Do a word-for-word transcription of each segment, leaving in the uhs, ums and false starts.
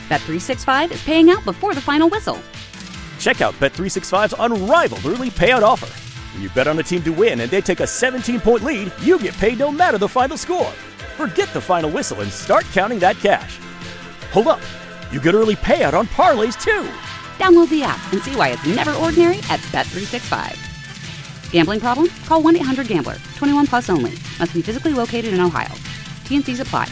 Bet three sixty-five is paying out before the final whistle. Check out Bet three sixty-five's unrivaled early payout offer. When you bet on a team to win and they take a seventeen-point lead, you get paid no matter the final score. Forget the final whistle and start counting that cash. Hold up. You get early payout on parlays, too. Download the app and see why it's never ordinary at Bet three sixty-five. Gambling problem? Call one eight hundred gambler. twenty-one plus only. Must be physically located in Ohio. T N Cs apply.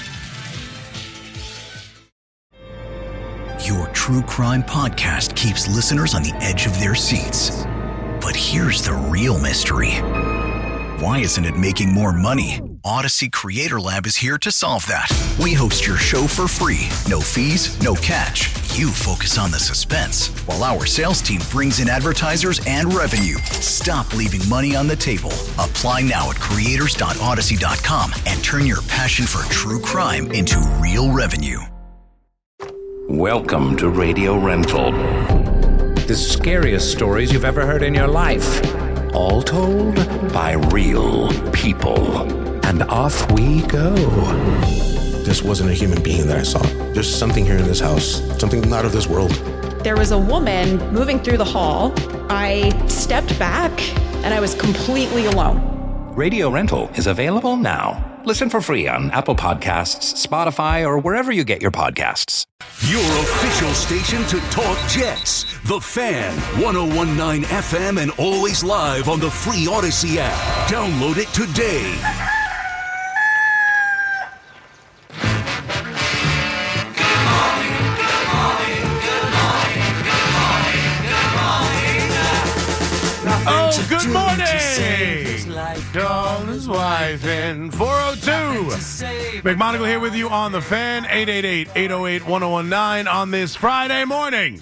Your true crime podcast keeps listeners on the edge of their seats. But here's the real mystery. Why isn't it making more money? Odyssey Creator Lab is here to solve that. We host your show for free. No fees, no catch. You focus on the suspense, while our sales team brings in advertisers and revenue. Stop leaving money on the table. Apply now at creators dot odyssey dot com and turn your passion for true crime into real revenue. Welcome to Radio Rental. The scariest stories you've ever heard in your life. All told by real people. And off we go. This wasn't a human being that I saw. There's something here in this house, something not of this world. There was a woman moving through the hall. I stepped back and I was completely alone. Radio Rental is available now. Listen for free on Apple Podcasts, Spotify, or wherever you get your podcasts. Your official station to talk Jets. The Fan, one oh one point nine F M and always live on the free Odyssey app. Download it today. Oh, good morning! Call his wife in four oh two. McMonagle here with you on The Fan, eight eight eight, eight oh eight, one oh one nine on this Friday morning.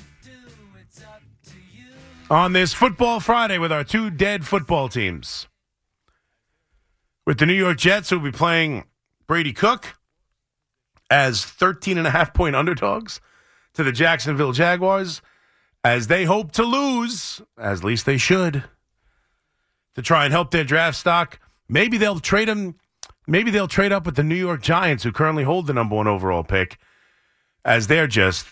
On this Football Friday with our two dead football teams. With the New York Jets, who will be playing Brady Cook as thirteen and a half point underdogs to the Jacksonville Jaguars, as they hope to lose, as least they should, to try and help their draft stock. Maybe they'll trade him. Maybe they'll trade up with the New York Giants, who currently hold the number one overall pick, as they're just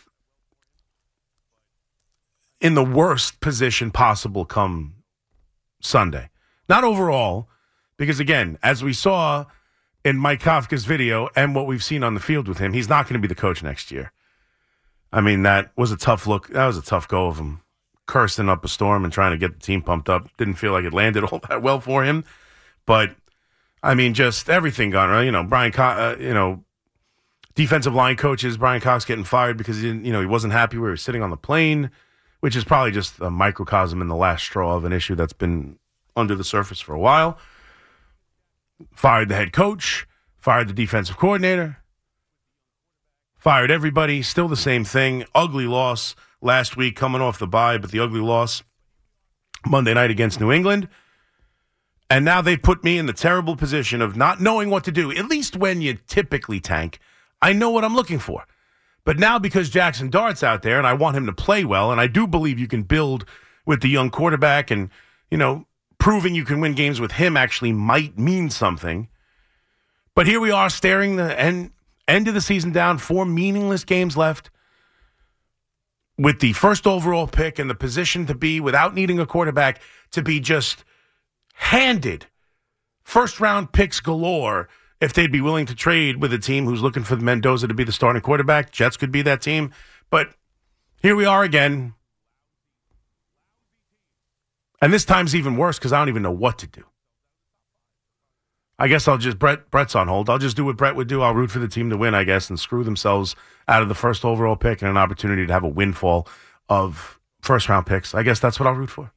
in the worst position possible come Sunday. Not overall, because again, as we saw in Mike Kafka's video and what we've seen on the field with him, he's not going to be the coach next year. I mean, that was a tough look. That was a tough go of him, cursing up a storm and trying to get the team pumped up. Didn't feel like it landed all that well for him. But, I mean, just everything gone right. You know, Brian, Co- uh, you know, defensive line coaches, Brian Cox getting fired because he didn't, you know, he wasn't happy where he was sitting on the plane, which is probably just a microcosm in the last straw of an issue that's been under the surface for a while. Fired the head coach, fired the defensive coordinator. Fired everybody, still the same thing. Ugly loss last week coming off the bye, but the ugly loss Monday night against New England. And now they put me in the terrible position of not knowing what to do. At least when you typically tank, I know what I'm looking for. But now because Jackson Dart's out there and I want him to play well, and I do believe you can build with the young quarterback and, you know, proving you can win games with him actually might mean something. But here we are staring the end. End of the season down, four meaningless games left with the first overall pick and the position to be, without needing a quarterback, to be just handed first-round picks galore if they'd be willing to trade with a team who's looking for Mendoza to be the starting quarterback. Jets could be that team. But here we are again. And this time's even worse because I don't even know what to do. I guess I'll just, Brett, Brett's on hold. I'll just do what Brett would do. I'll root for the team to win, I guess, and screw themselves out of the first overall pick and an opportunity to have a windfall of first-round picks. I guess that's what I'll root for.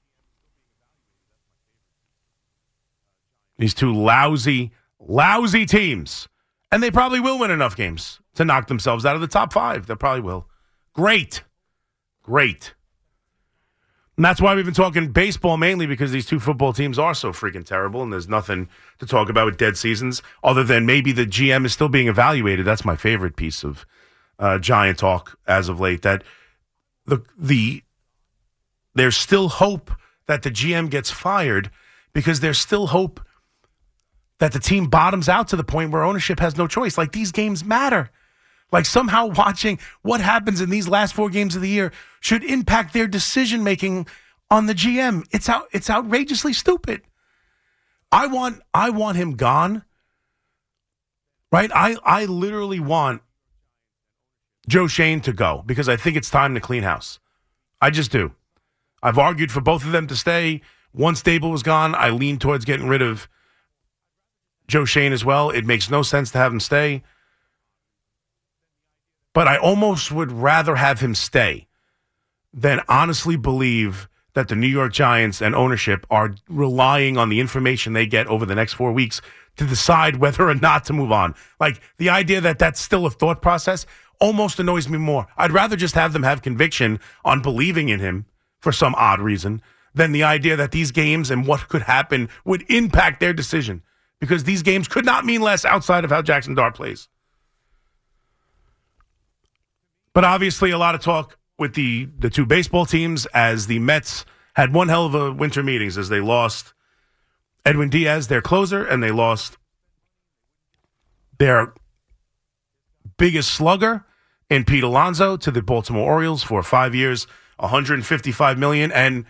These two lousy, lousy teams. And they probably will win enough games to knock themselves out of the top five. They probably will. Great. Great. And that's why we've been talking baseball mainly, because these two football teams are so freaking terrible and there's nothing to talk about with dead seasons other than maybe the G M is still being evaluated. That's my favorite piece of uh, Giant talk as of late, that the the there's still hope that the G M gets fired because there's still hope that the team bottoms out to the point where ownership has no choice. Like, these games matter. Like somehow watching what happens in these last four games of the year should impact their decision-making on the G M. It's out, it's outrageously stupid. I want I want him gone. Right? I, I literally want Joe Schoen to go because I think it's time to clean house. I just do. I've argued for both of them to stay. Once Dable was gone, I leaned towards getting rid of Joe Schoen as well. It makes no sense to have him stay. But I almost would rather have him stay than honestly believe that the New York Giants and ownership are relying on the information they get over the next four weeks to decide whether or not to move on. Like, the idea that that's still a thought process almost annoys me more. I'd rather just have them have conviction on believing in him for some odd reason than the idea that these games and what could happen would impact their decision. Because these games could not mean less outside of how Jackson Dart plays. But obviously a lot of talk with the, the two baseball teams as the Mets had one hell of a winter meetings as they lost Edwin Diaz, their closer, and they lost their biggest slugger in Pete Alonso to the Baltimore Orioles for five years, one hundred fifty-five million dollars. And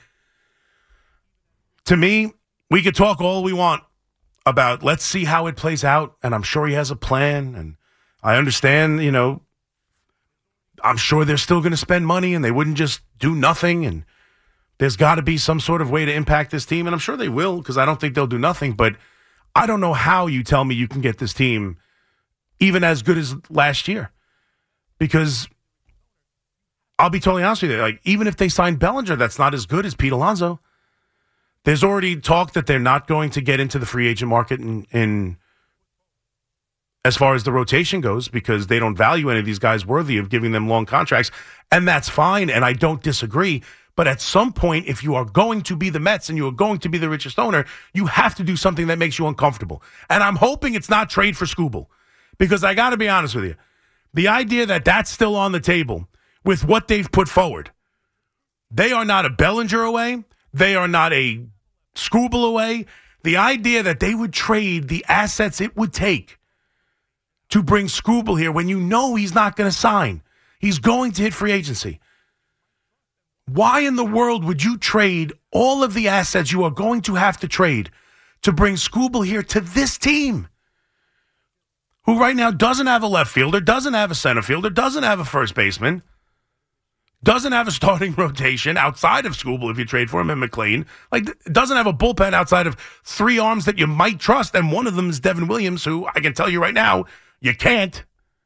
to me, we could talk all we want about let's see how it plays out, and I'm sure he has a plan, and I understand, you know, I'm sure they're still going to spend money and they wouldn't just do nothing. And there's got to be some sort of way to impact this team. And I'm sure they will because I don't think they'll do nothing. But I don't know how you tell me you can get this team even as good as last year. Because I'll be totally honest with you. Like, even if they sign Bellinger, that's not as good as Pete Alonso. There's already talk that they're not going to get into the free agent market in, in as far as the rotation goes, because they don't value any of these guys worthy of giving them long contracts. And that's fine, and I don't disagree. But at some point, if you are going to be the Mets and you are going to be the richest owner, you have to do something that makes you uncomfortable. And I'm hoping it's not trade for Skubal, because I got to be honest with you. The idea that that's still on the table with what they've put forward, they are not a Bellinger away. They are not a Skubal away. The idea that they would trade the assets it would take to bring Skubal here when you know he's not going to sign. He's going to hit free agency. Why in the world would you trade all of the assets you are going to have to trade to bring Skubal here to this team, who right now doesn't have a left fielder, doesn't have a center fielder, doesn't have a first baseman, doesn't have a starting rotation outside of Skubal if you trade for him and McLean, like doesn't have a bullpen outside of three arms that you might trust, and one of them is Devin Williams, who I can tell you right now, you can't.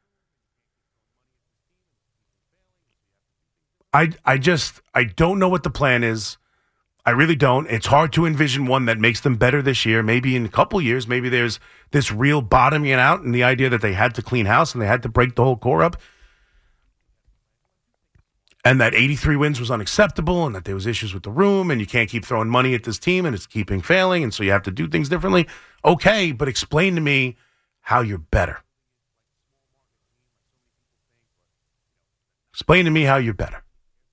I I just, I don't know what the plan is. I really don't. It's hard to envision one that makes them better this year. Maybe in a couple years, maybe there's this real bottoming out and the idea that they had to clean house and they had to break the whole core up. And that eighty-three wins was unacceptable and that there was issues with the room and you can't keep throwing money at this team and it's keeping failing and so you have to do things differently. Okay, but explain to me how you're better. Explain to me how you're better.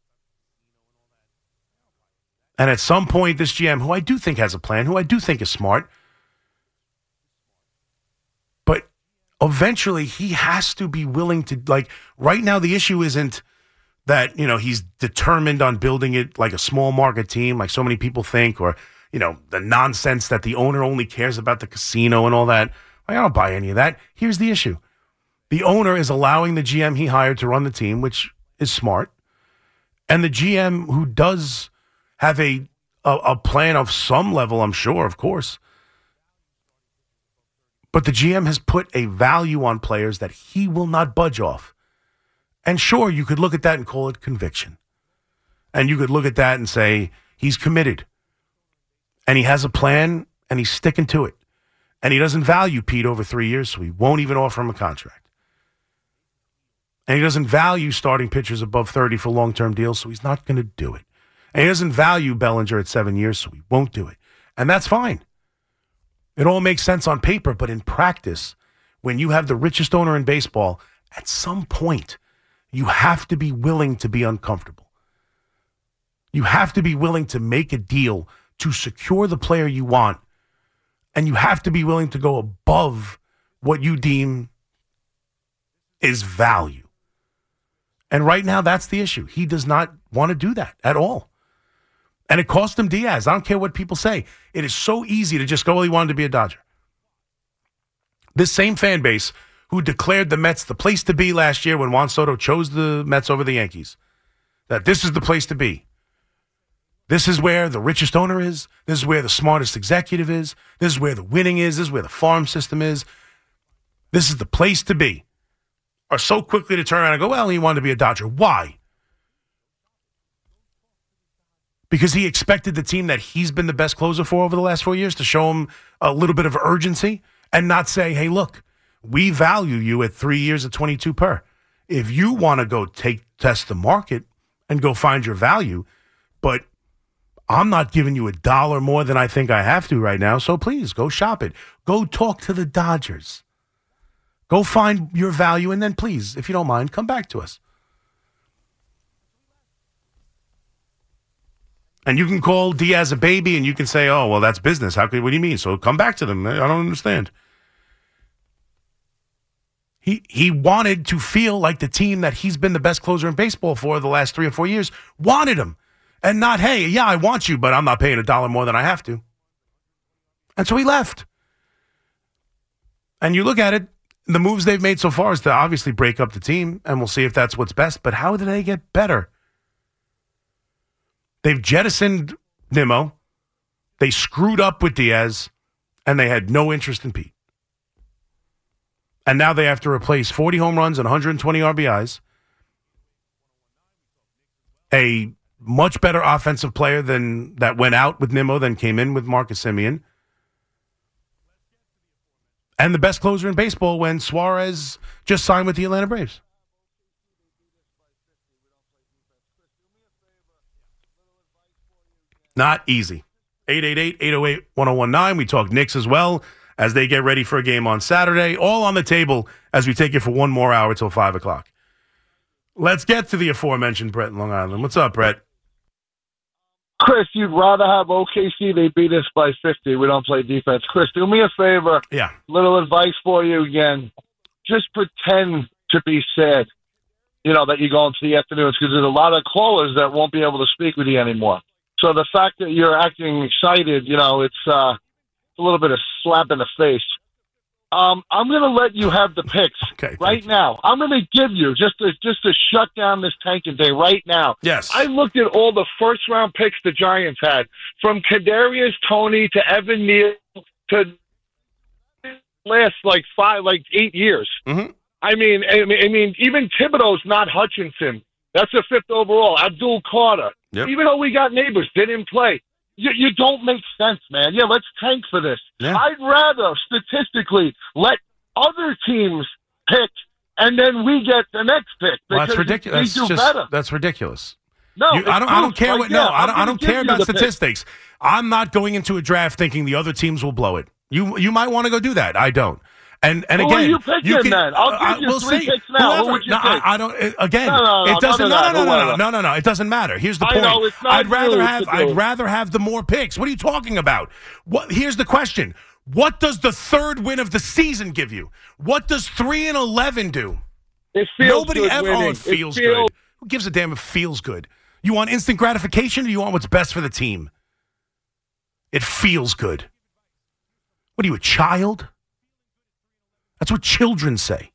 And at some point, this G M, who I do think has a plan, who I do think is smart, but eventually he has to be willing to, like, right now the issue isn't that, you know, he's determined on building it like a small market team, like so many people think, or, you know, the nonsense that the owner only cares about the casino and all that. Like, I don't buy any of that. Here's the issue. The owner is allowing the G M he hired to run the team, which is smart. And the G M who does have a, a a plan of some level, I'm sure, of course. But the G M has put a value on players that he will not budge off. And sure, you could look at that and call it conviction. And you could look at that and say, he's committed. And he has a plan, and he's sticking to it. And he doesn't value Pete over three years, so he won't even offer him a contract. And he doesn't value starting pitchers above thirty for long-term deals, so he's not going to do it. And he doesn't value Bellinger at seven years, so he won't do it. And that's fine. It all makes sense on paper, but in practice, when you have the richest owner in baseball, at some point, you have to be willing to be uncomfortable. You have to be willing to make a deal to secure the player you want, and you have to be willing to go above what you deem is value. And right now, that's the issue. He does not want to do that at all. And it cost him Diaz. I don't care what people say. It is so easy to just go, well, he wanted to be a Dodger. This same fan base who declared the Mets the place to be last year when Juan Soto chose the Mets over the Yankees, that this is the place to be. This is where the richest owner is. This is where the smartest executive is. This is where the winning is. This is where the farm system is. This is the place to be. Are so quickly to turn around and go, well, he wanted to be a Dodger. Why? Because he expected the team that he's been the best closer for over the last four years to show him a little bit of urgency and not say, hey, look, we value you at three years at twenty-two per. If you want to go take test the market and go find your value, but I'm not giving you a dollar more than I think I have to right now, so please go shop it. Go talk to the Dodgers. Go find your value, and then please, if you don't mind, come back to us. And you can call Diaz a baby, and you can say, oh, well, that's business. How could, what do you mean? So come back to them. I don't understand. He he wanted to feel like the team that he's been the best closer in baseball for the last three or four years wanted him. And not, hey, yeah, I want you, but I'm not paying a dollar more than I have to. And so he left. And you look at it, the moves they've made so far is to obviously break up the team, and we'll see if that's what's best. But how did they get better? They've jettisoned Nimmo. They screwed up with Diaz, and they had no interest in Pete. And now they have to replace forty home runs and one hundred twenty R B Is. A much better offensive player than that went out with Nimmo than came in with Marcus Semien. And the best closer in baseball when Suarez just signed with the Atlanta Braves. Not easy. eight eight eight, eight oh eight, one oh one nine. We talk Knicks as well as they get ready for a game on Saturday. All on the table as we take it for one more hour till five o'clock. Let's get to the aforementioned Brett in Long Island. What's up, Brett? Chris, you'd rather have O K C. They beat us by fifty. We don't play defense. Chris, do me a favor. Yeah. Little advice for you again. Just pretend to be sad, you know, that you're going to the afternoons, because there's a lot of callers that won't be able to speak with you anymore. So the fact that you're acting excited, you know, it's uh, a little bit of slap in the face. Um, I'm going to let you have the picks okay, right now. I'm going to give you, just to, just to shut down this tanking day right now. Yes. I looked at all the first-round picks the Giants had, from Kadarius Toney to Evan Neal to last, like, five, like eight years. Mm-hmm. I mean, I mean, I mean, even Thibodeau's not Hutchinson. That's a fifth overall. Abdul Carter. Yep. Even though we got neighbors, didn't play. You, you don't make sense, man. Yeah, let's tank for this. Yeah. I'd rather, statistically, let other teams pick, and then we get the next pick. Well, that's ridiculous. We do that's, just, better. that's ridiculous. No, you, I don't. I don't care like, what. yeah, no, I don't. I don't care about statistics. Pick. I'm not going into a draft thinking the other teams will blow it. You you might want to go do that. I don't. And and well, again, you, pick you him, can. Then. I'll give uh, you we'll three see. picks now. Whoever, Who would you no, pick? I, I don't. It, again, no, no, no, it doesn't. No, no, no, no, no, no, no, no. It doesn't matter. Here's the I point. know, it's not I'd rather have. I'd rather have the more picks. What are you talking about? What? Here's the question. What does the third win of the season give you? What does three and eleven do? It feels Nobody good ever. winning. Oh, it feels it feels, good. Who gives a damn if it feels good? You want instant gratification, or you want what's best for the team? It feels good. What are you, a child? That's what children say.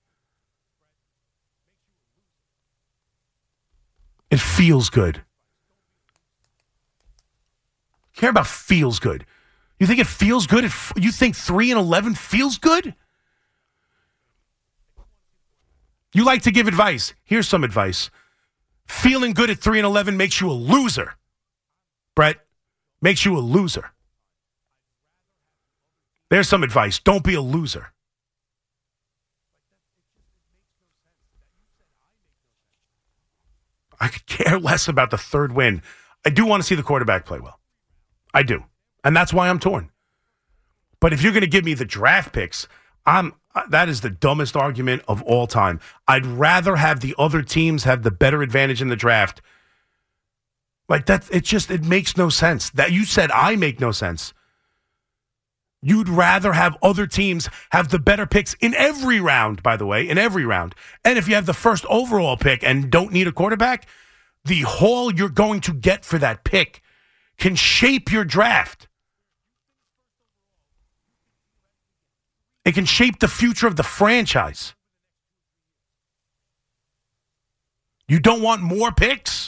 It feels good. Care about feels good. You think it feels good? It f- you think three and eleven feels good? You like to give advice. Here's some advice. Feeling good at three and eleven makes you a loser. Brett, makes you a loser. There's some advice. Don't be a loser. I could care less about the third win. I do want to see the quarterback play well. I do. And that's why I'm torn. But if you're going to give me the draft picks, I'm that is the dumbest argument of all time. I'd rather have the other teams have the better advantage in the draft. Like that, it just it makes no sense. That you said I make no sense. You'd rather have other teams have the better picks in every round, by the way, in every round. And if you have the first overall pick and don't need a quarterback, the haul you're going to get for that pick can shape your draft. It can shape the future of the franchise. You don't want more picks?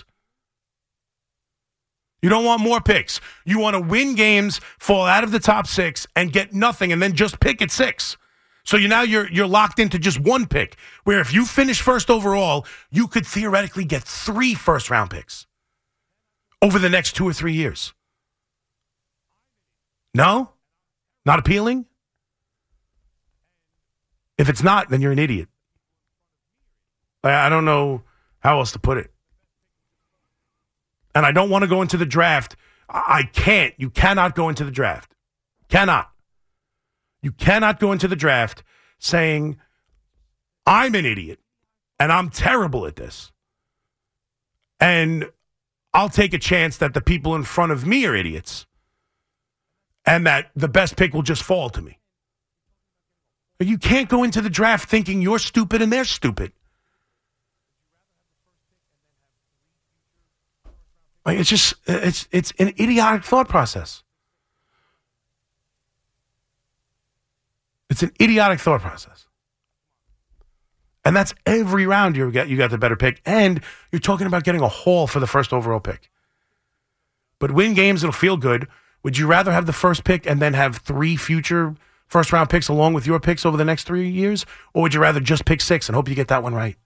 You don't want more picks. You want to win games, fall out of the top six, and get nothing, and then just pick at six. So you now you're you're locked into just one pick, where if you finish first overall, you could theoretically get three first-round picks over the next two or three years. No? Not appealing? If it's not, then you're an idiot. I don't know how else to put it. And I don't want to go into the draft. I can't. You cannot go into the draft. Cannot. You cannot go into the draft saying, I'm an idiot and I'm terrible at this. And I'll take a chance that the people in front of me are idiots and that the best pick will just fall to me. You can't go into the draft thinking you're stupid and they're stupid. Like, it's just, it's it's an idiotic thought process. It's an idiotic thought process. And that's every round you get, you got the better pick. And you're talking about getting a haul for the first overall pick. But win games, it'll feel good. Would you rather have the first pick and then have three future first round picks along with your picks over the next three years? Or would you rather just pick six and hope you get that one right?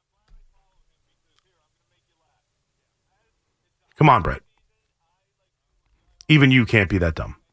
Come on, Brett. Even you can't be that dumb.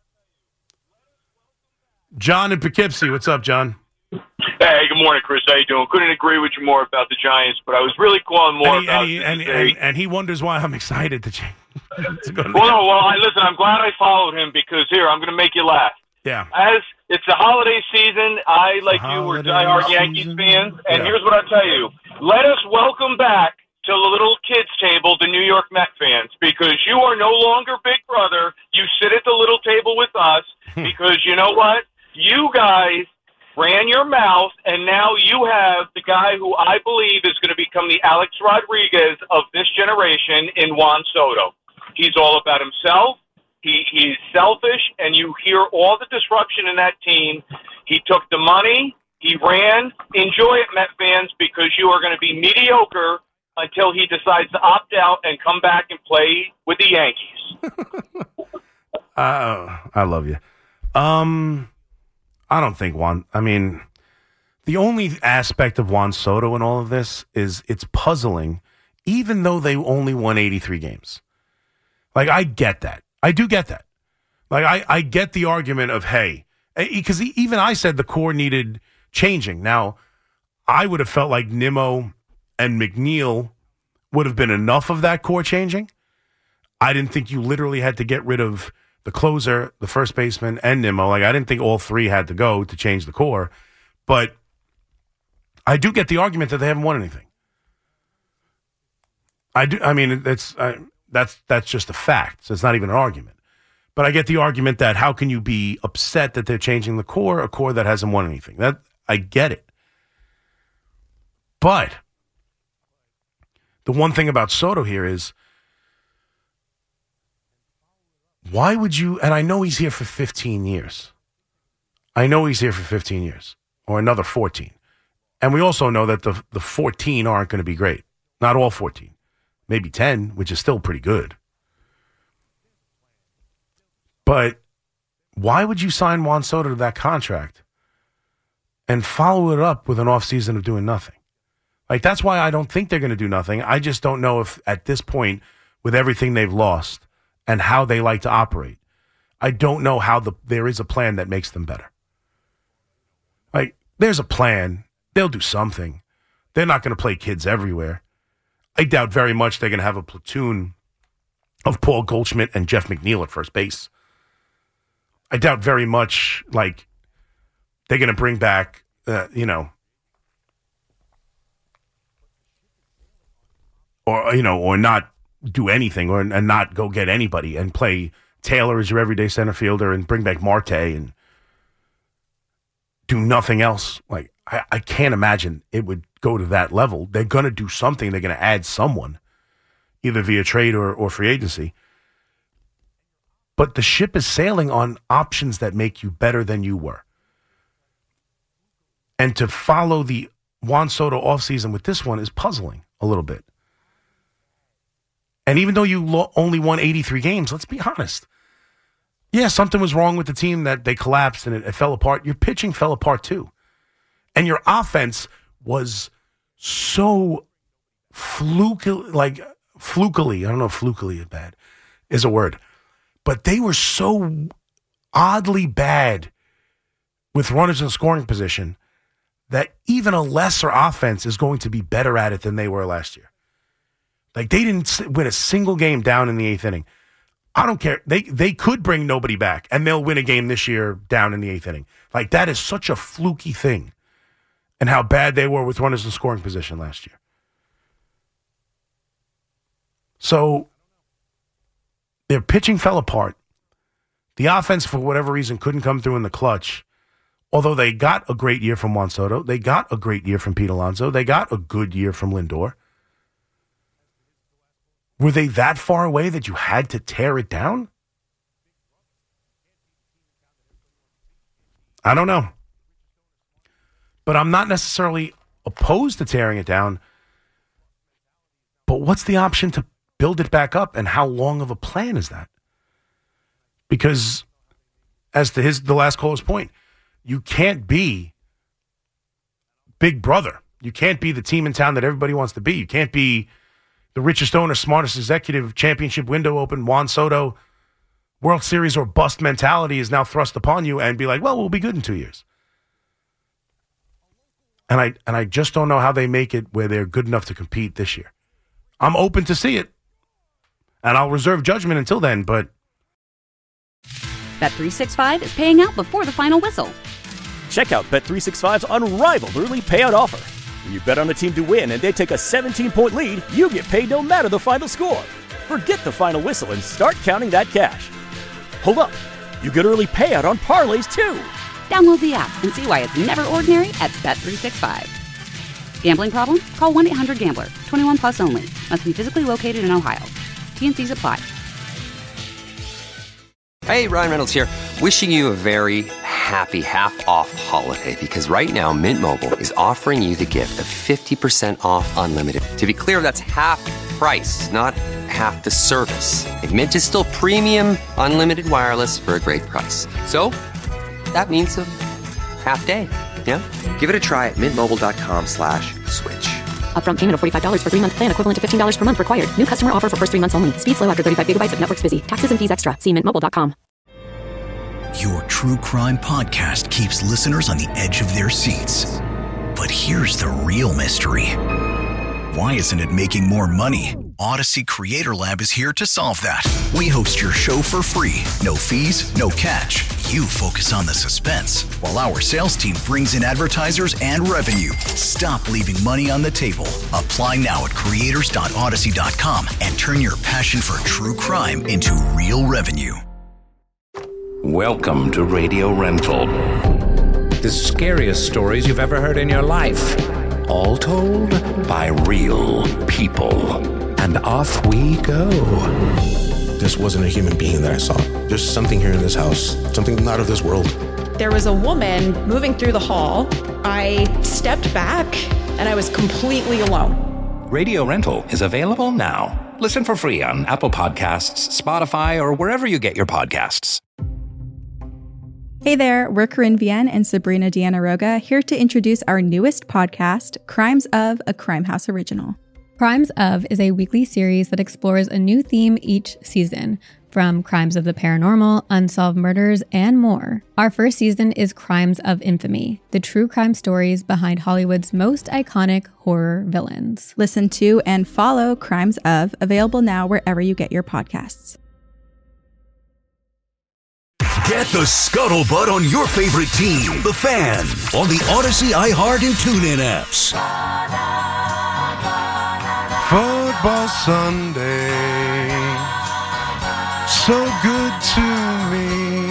John in Poughkeepsie. What's up, John? Hey, good morning, Chris. How you doing? Couldn't agree with you more about the Giants, but I was really calling more and he, about and he, and, and, and he wonders why I'm excited to change. to go to well, no, well, I, listen, I'm glad I followed him because here, I'm going to make you laugh. Yeah. As it's the holiday season, I, like you, were diehard Yankees fans, and Yeah. here's what I'll tell you. Let us welcome back to the little kids' table the New York Met fans, because you are no longer Big Brother. You sit at the little table with us because you know what? You guys ran your mouth, and now you have the guy who I believe is going to become the Alex Rodriguez of this generation in Juan Soto. He's all about himself. He, he's selfish, and you hear all the disruption in that team. He took the money. He ran. Enjoy it, Met fans, because you are going to be mediocre until he decides to opt out and come back and play with the Yankees. uh, I love you. Um, I don't think Juan, I mean, the only aspect of Juan Soto in all of this is it's puzzling, even though they only won eighty-three games. Like, I get that. I do get that. Like, I, I get the argument of, hey, because even I said the core needed changing. Now, I would have felt like Nimmo and McNeil would have been enough of that core changing. I didn't think you literally had to get rid of the closer, the first baseman, and Nimmo. Like, I didn't think all three had to go to change the core. But I do get the argument that they haven't won anything. I do. I mean, that's uh, that's that's just a fact. So it's not even an argument. But I get the argument that how can you be upset that they're changing the core, a core that hasn't won anything? That I get it. But the one thing about Soto here is, why would you, and I know he's here for fifteen years. I know he's here for fifteen years, or another fourteen. And we also know that the, the fourteen aren't going to be great. Not all fourteen. Maybe ten, which is still pretty good. But why would you sign Juan Soto to that contract and follow it up with an offseason of doing nothing? Like, that's why I don't think they're going to do nothing. I just don't know if at this point, with everything they've lost and how they like to operate, I don't know how the there is a plan that makes them better. Like, there's a plan. They'll do something. They're not going to play kids everywhere. I doubt very much they're going to have a platoon of Paul Goldschmidt and Jeff McNeil at first base. I doubt very much, like, they're going to bring back, uh, you know, or, you know, or not do anything or and not go get anybody and play Taylor as your everyday center fielder and bring back Marte and do nothing else. Like, I, I can't imagine it would go to that level. They're going to do something. They're going to add someone, either via trade or, or free agency. But the ship is sailing on options that make you better than you were. And to follow the Juan Soto offseason with this one is puzzling a little bit. And even though you lo- only won eighty-three games, let's be honest. Yeah, something was wrong with the team that they collapsed and it, it fell apart. Your pitching fell apart too. And your offense was so fluke, like flukily. I don't know if flukily is bad is a word. But they were so oddly bad with runners in scoring position that even a lesser offense is going to be better at it than they were last year. Like, they didn't win a single game down in the eighth inning. I don't care. They they could bring nobody back, and they'll win a game this year down in the eighth inning. Like, that is such a fluky thing, and how bad they were with runners in scoring position last year. So their pitching fell apart. The offense, for whatever reason, couldn't come through in the clutch. Although they got a great year from Juan Soto. They got a great year from Pete Alonso. They got a good year from Lindor. Were they that far away that you had to tear it down? I don't know. But I'm not necessarily opposed to tearing it down. But what's the option to build it back up, and how long of a plan is that? Because, as to his the last caller's point, you can't be Big Brother. You can't be the team in town that everybody wants to be. You can't be the richest owner, smartest executive, championship window open, Juan Soto, World Series or bust mentality is now thrust upon you, and be like, well, we'll be good in two years. And I and I just don't know how they make it where they're good enough to compete this year. I'm open to see it, and I'll reserve judgment until then, but Bet three sixty-five is paying out before the final whistle. Check out Bet three sixty-five's unrivaled early payout offer. When you bet on a team to win and they take a seventeen-point lead, you get paid no matter the final score. Forget the final whistle and start counting that cash. Hold up. You get early payout on parlays, too. Download the app and see why it's never ordinary at Bet three sixty-five. Gambling problem? Call one eight hundred gambler. twenty-one plus only. Must be physically located in Ohio. T N Cs apply. Hey, Ryan Reynolds here. Wishing you a very happy half-off holiday, because right now Mint Mobile is offering you the gift of fifty percent off unlimited. To be clear, that's half price, not half the service. Like, Mint is still premium unlimited wireless for a great price. So that means a half day. Yeah? Give it a try at mintmobile.com slash switch. Upfront payment of forty-five dollars for three-month plan equivalent to fifteen dollars per month required. New customer offer for first three months only. Speed slow after thirty-five gigabytes if network's busy. Taxes and fees extra. See mint mobile dot com. Your true crime podcast keeps listeners on the edge of their seats. But here's the real mystery. Why isn't it making more money? Odyssey Creator Lab is here to solve that. We host your show for free. No fees, no catch. You focus on the suspense, while our sales team brings in advertisers and revenue. Stop leaving money on the table. Apply now at creators dot odyssey dot com and turn your passion for true crime into real revenue. Welcome to Radio Rental. The scariest stories you've ever heard in your life. All told by real people. And off we go. This wasn't a human being that I saw. There's something here in this house, something not of this world. There was a woman moving through the hall. I stepped back, and I was completely alone. Radio Rental is available now. Listen for free on Apple Podcasts, Spotify, or wherever you get your podcasts. Hey there, we're Corinne Vienne and Sabrina Deanna Roga, here to introduce our newest podcast, Crimes of, a Crime House original. Crimes of is a weekly series that explores a new theme each season, from crimes of the paranormal, unsolved murders, and more. Our first season is Crimes of Infamy, the true crime stories behind Hollywood's most iconic horror villains. Listen to and follow Crimes of, available now wherever you get your podcasts. Get the scuttlebutt on your favorite team, the Fan, on the Odyssey, iHeart, and TuneIn apps. Football Sunday, so good to me.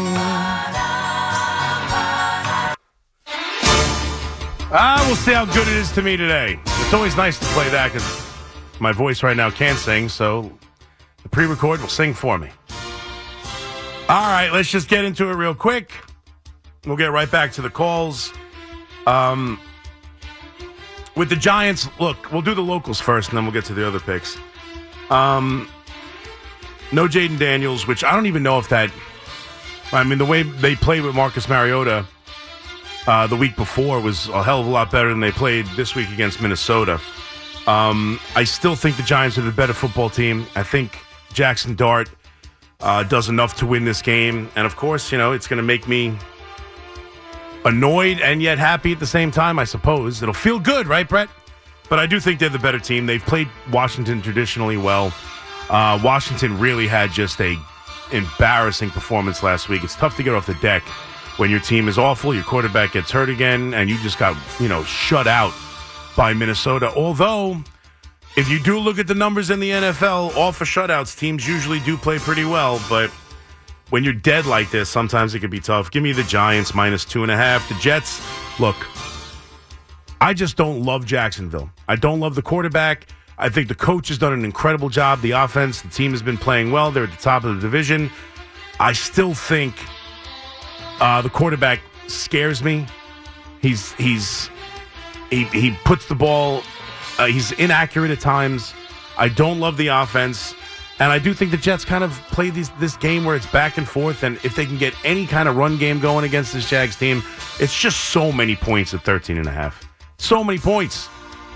Ah, we'll see how good it is to me today. It's always nice to play that because my voice right now can't sing, so the pre-record will sing for me. All right, let's just get into it real quick. We'll get right back to the calls. Um, with the Giants, look, we'll do the locals first, and then we'll get to the other picks. Um, no Jaden Daniels, which I don't even know if that... I mean, the way they played with Marcus Mariota uh, the week before was a hell of a lot better than they played this week against Minnesota. Um, I still think the Giants are the better football team. I think Jackson Dart uh, does enough to win this game. And, of course, you know, it's going to make me annoyed and yet happy at the same time, I suppose. It'll feel good, right, Brett? But I do think they're the better team. They've played Washington traditionally well. Uh, Washington really had just a embarrassing performance last week. It's tough to get off the deck when your team is awful, your quarterback gets hurt again, and you just got, you know, shut out by Minnesota. Although, if you do look at the numbers in the N F L, all for shutouts, teams usually do play pretty well. But when you're dead like this, sometimes it can be tough. Give me the Giants minus two and a half. The Jets, look, I just don't love Jacksonville. I don't love the quarterback. I think the coach has done an incredible job. The offense, the team has been playing well. They're at the top of the division. I still think uh, the quarterback scares me. He's he's he he puts the ball. Uh, he's inaccurate at times. I don't love the offense, and I do think the Jets kind of play these, this game where it's back and forth. And if they can get any kind of run game going against this Jags team, it's just so many points at thirteen and a half. So many points.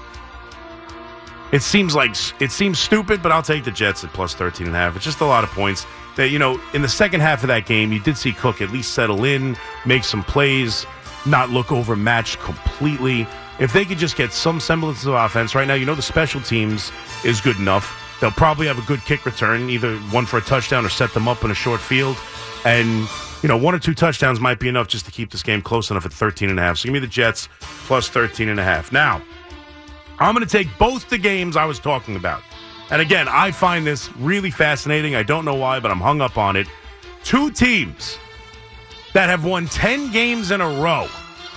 It seems like it seems stupid, but I'll take the Jets at plus thirteen and a half. It's just a lot of points. That, you know, in the second half of that game, you did see Cook at least settle in, make some plays, not look overmatched completely. If they could just get some semblance of offense right now, you know the special teams is good enough. They'll probably have a good kick return, either one for a touchdown or set them up in a short field. And, you know, one or two touchdowns might be enough just to keep this game close enough at thirteen and a half. So give me the Jets plus thirteen and a half. Now, I'm going to take both the games I was talking about. And again, I find this really fascinating. I don't know why, but I'm hung up on it. Two teams that have won ten games in a row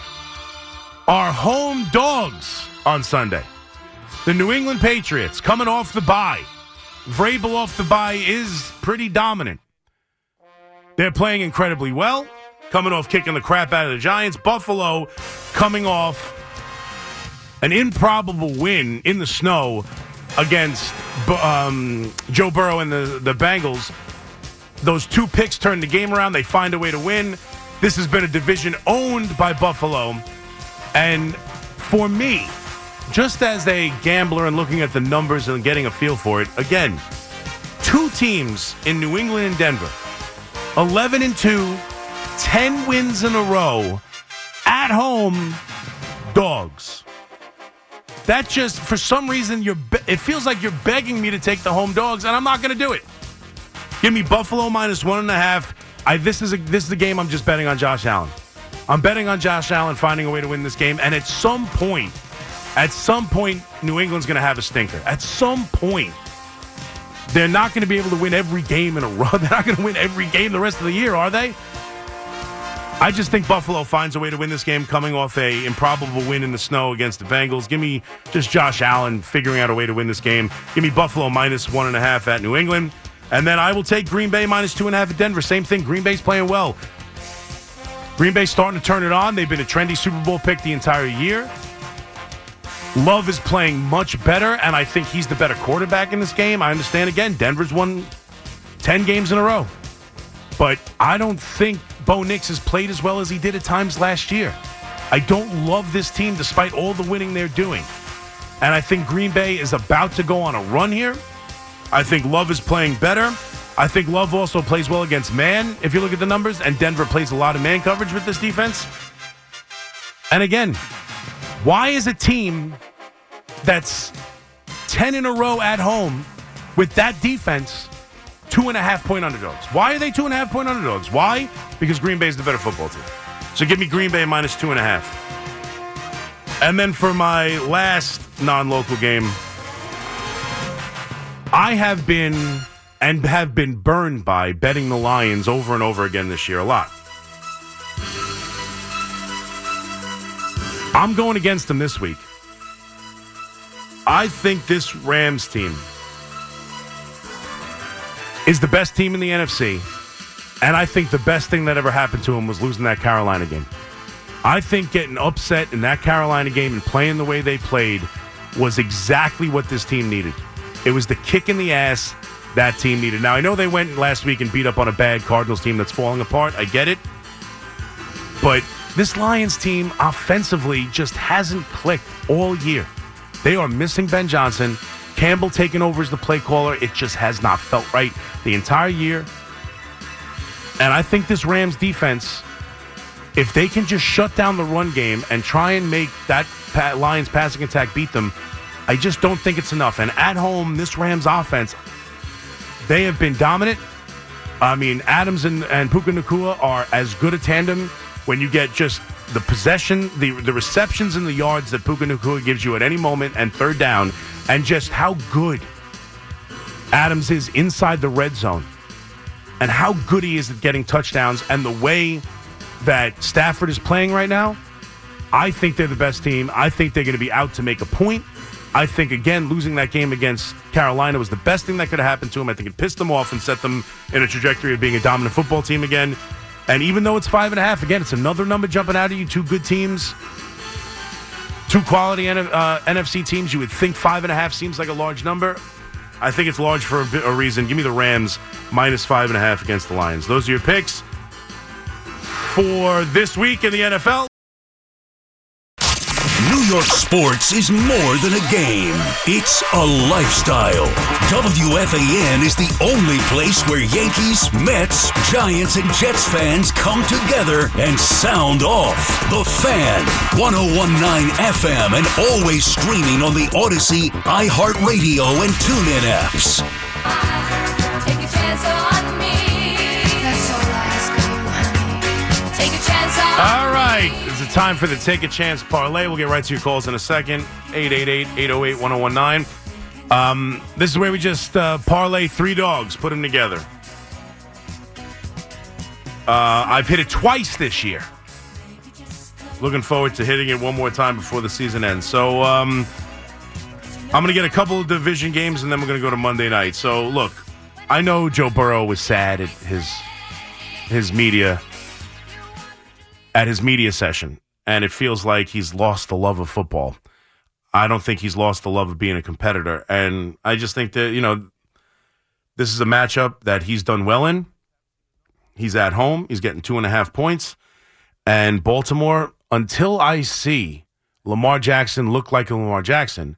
are home dogs on Sunday. The New England Patriots coming off the bye. Vrabel off the bye is pretty dominant. They're playing incredibly well, coming off kicking the crap out of the Giants. Buffalo coming off an improbable win in the snow against um, Joe Burrow and the, the Bengals. Those two picks turned the game around. They find a way to win. This has been a division owned by Buffalo. And for me, just as a gambler and looking at the numbers and getting a feel for it, again, two teams in New England and Denver, eleven and two, ten wins in a row, at home, dogs. That just, for some reason, you're. Be- it feels like you're begging me to take the home dogs, and I'm not going to do it. Give me Buffalo minus one and a half. I, this is a this is a game I'm just betting on Josh Allen. I'm betting on Josh Allen finding a way to win this game, and at some point, at some point, New England's going to have a stinker. At some point, they're not going to be able to win every game in a row. They're not going to win every game the rest of the year, are they? I just think Buffalo finds a way to win this game coming off a improbable win in the snow against the Bengals. Give me just Josh Allen figuring out a way to win this game. Give me Buffalo minus one and a half at New England. And then I will take Green Bay minus two and a half at Denver. Same thing. Green Bay's playing well. Green Bay's starting to turn it on. They've been a trendy Super Bowl pick the entire year. Love is playing much better, and I think he's the better quarterback in this game. I understand, again, Denver's won ten games in a row. But I don't think Bo Nix has played as well as he did at times last year. I don't love this team despite all the winning they're doing. And I think Green Bay is about to go on a run here. I think Love is playing better. I think Love also plays well against man, if you look at the numbers, and Denver plays a lot of man coverage with this defense. And again, why is a team that's ten in a row at home with that defense two and a half point underdogs? Why are they two and a half point underdogs? Why? Because Green Bay is the better football team. So give me Green Bay minus two and a half. And then for my last non-local game, I have been and have been burned by betting the Lions over and over again this year a lot. I'm going against them this week. I think this Rams team is the best team in the N F C, and I think the best thing that ever happened to them was losing that Carolina game. I think getting upset in that Carolina game and playing the way they played was exactly what this team needed. It was the kick in the ass that team needed. Now, I know they went last week and beat up on a bad Cardinals team that's falling apart. I get it. But this Lions team offensively just hasn't clicked all year. They are missing Ben Johnson. Campbell taking over as the play caller. It just has not felt right the entire year. And I think this Rams defense, if they can just shut down the run game and try and make that Lions passing attack beat them, I just don't think it's enough. And at home, this Rams offense, they have been dominant. I mean, Adams and, and Puka Nacua are as good a tandem when you get just the possession, the, the receptions and the yards that Puka Nacua gives you at any moment and third down, and just how good Adams is inside the red zone and how good he is at getting touchdowns and the way that Stafford is playing right now. I think they're the best team. I think they're going to be out to make a point. I think, again, losing that game against Carolina was the best thing that could have happened to them. I think it pissed them off and set them in a trajectory of being a dominant football team again. And even though it's five and a half, again, it's another number jumping out at you. Two good teams, two quality N- uh, N F C teams. You would think five and a half seems like a large number. I think it's large for a, bit, a reason. Give me the Rams minus five and a half against the Lions. Those are your picks for this week in the N F L. New York sports is more than a game. It's a lifestyle. W F A N is the only place where Yankees, Mets, Giants, and Jets fans come together and sound off. The Fan, one oh one point nine F M, and always streaming on the Odyssey, iHeartRadio, and TuneIn apps. Take a chance on me. That's all I ask you. Take a chance on me. All right. It's the time for the Take a Chance parlay. We'll get right to your calls in a second. eight eight eight, eight oh eight, one oh one nine. Um, this is where we just uh, parlay three dogs, put them together. Uh, I've hit it twice this year. Looking forward to hitting it one more time before the season ends. So um, I'm going to get a couple of division games, and then we're going to go to Monday night. So, look, I know Joe Burrow was sad at his his media at his media session, and it feels like he's lost the love of football. I don't think he's lost the love of being a competitor, and I just think that, you know, this is a matchup that he's done well in. He's at home. He's getting two and a half points. And Baltimore, until I see Lamar Jackson look like a Lamar Jackson,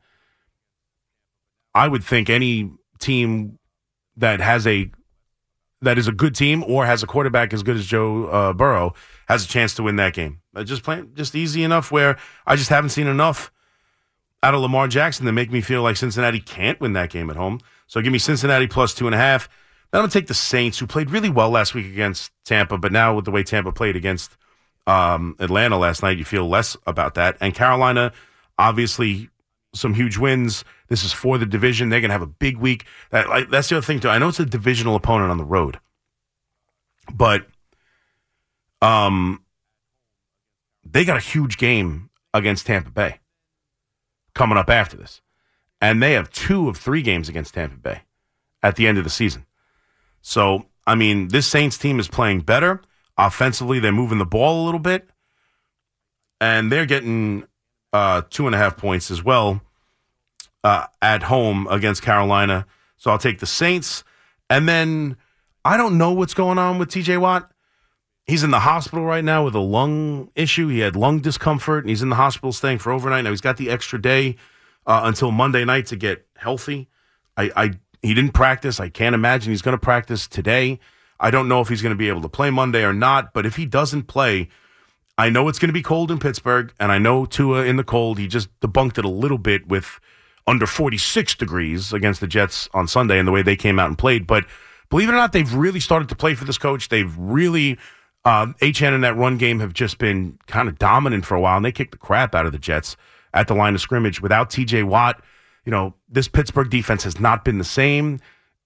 I would think any team that has a that is a good team or has a quarterback as good as Joe uh, Burrow has a chance to win that game. Uh, just playing, just easy enough where I just haven't seen enough out of Lamar Jackson to make me feel like Cincinnati can't win that game at home. So give me Cincinnati plus two and a half. Then I'm going to take the Saints, who played really well last week against Tampa, but now with the way Tampa played against um, Atlanta last night, you feel less about that. And Carolina, obviously, some huge wins. This is for the division. They're going to have a big week. That, like, that's the other thing, too. I know it's a divisional opponent on the road, but um, they got a huge game against Tampa Bay coming up after this. And they have two of three games against Tampa Bay at the end of the season. So, I mean, this Saints team is playing better. Offensively, they're moving the ball a little bit. And they're getting uh, two and a half points as well uh, at home against Carolina. So I'll take the Saints. And then I don't know what's going on with T J Watt. He's in the hospital right now with a lung issue. He had lung discomfort, and he's in the hospital staying for overnight. Now, he's got the extra day uh, until Monday night to get healthy. I, I He didn't practice. I can't imagine he's going to practice today. I don't know if he's going to be able to play Monday or not, but if he doesn't play, I know it's going to be cold in Pittsburgh, and I know Tua in the cold. He just debunked it a little bit with under forty-six degrees against the Jets on Sunday and the way they came out and played. But believe it or not, they've really started to play for this coach. They've really, um, H N and that run game have just been kind of dominant for a while, and they kicked the crap out of the Jets at the line of scrimmage. Without T J Watt, you know, this Pittsburgh defense has not been the same.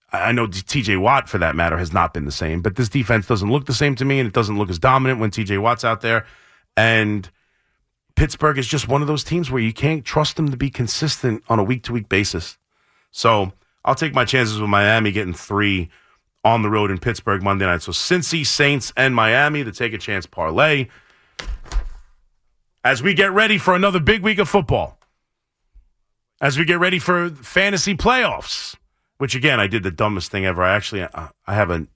I know T J Watt, for that matter, has not been the same, but this defense doesn't look the same to me, and it doesn't look as dominant when T J Watt's out there. And Pittsburgh is just one of those teams where you can't trust them to be consistent on a week-to-week basis. So I'll take my chances with Miami getting three on the road in Pittsburgh Monday night. So Cincy, Saints, and Miami, the take a chance parlay. As we get ready for another big week of football, as we get ready for fantasy playoffs, which, again, I did the dumbest thing ever. I actually uh, I have a,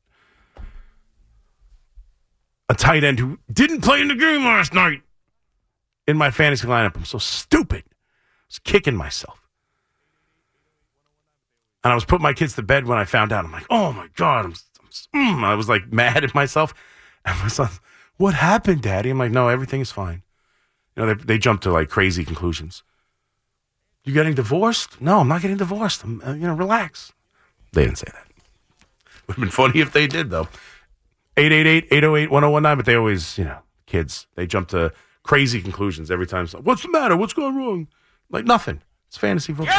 a tight end who didn't play in the game last night in my fantasy lineup. I'm so stupid. I was kicking myself. And I was putting my kids to bed when I found out. I'm like, oh, my God. I'm, I'm, mm. I was, like, mad at myself. And my son, what happened, Daddy? I'm like, no, everything is fine. You know, they, they jumped to, like, crazy conclusions. You getting divorced? No, I'm not getting divorced. I'm, uh, you know, relax. They didn't say that. Would have been funny if they did, though. eight eight eight, eight oh eight, one oh one nine, but they always, you know, kids, they jump to crazy conclusions every time. So, what's the matter? What's going wrong? Like, nothing. It's fantasy football.